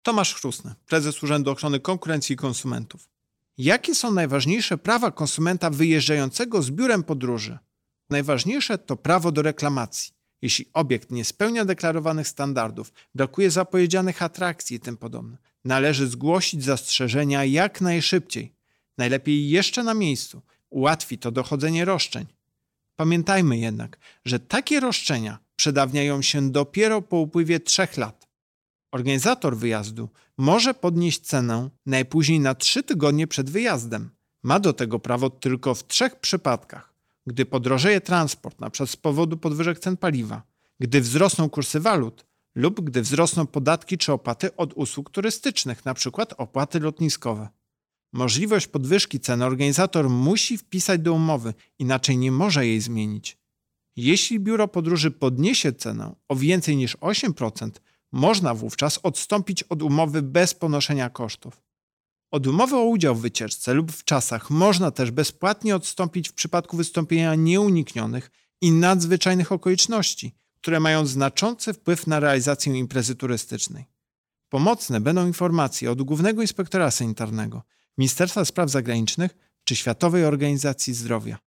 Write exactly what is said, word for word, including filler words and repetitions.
Tomasz Chrustny, prezes Urzędu Ochrony Konkurencji i Konsumentów. Jakie są najważniejsze prawa konsumenta wyjeżdżającego z biurem podróży? Najważniejsze to prawo do reklamacji. Jeśli obiekt nie spełnia deklarowanych standardów, brakuje zapowiedzianych atrakcji i tym podobne, należy zgłosić zastrzeżenia jak najszybciej. Najlepiej jeszcze na miejscu. Ułatwi to dochodzenie roszczeń. Pamiętajmy jednak, że takie roszczenia przedawniają się dopiero po upływie trzech lat. Organizator wyjazdu może podnieść cenę najpóźniej na trzy tygodnie przed wyjazdem. Ma do tego prawo tylko w trzech przypadkach. Gdy podrożeje transport, np. z powodu podwyżek cen paliwa, gdy wzrosną kursy walut lub gdy wzrosną podatki czy opłaty od usług turystycznych, np. opłaty lotniskowe. Możliwość podwyżki cen organizator musi wpisać do umowy, inaczej nie może jej zmienić. Jeśli biuro podróży podniesie cenę o więcej niż osiem procent, można wówczas odstąpić od umowy bez ponoszenia kosztów. Od umowy o udział w wycieczce lub w czasach można też bezpłatnie odstąpić w przypadku wystąpienia nieuniknionych i nadzwyczajnych okoliczności, które mają znaczący wpływ na realizację imprezy turystycznej. Pomocne będą informacje od Głównego Inspektora Sanitarnego, Ministerstwa Spraw Zagranicznych czy Światowej Organizacji Zdrowia.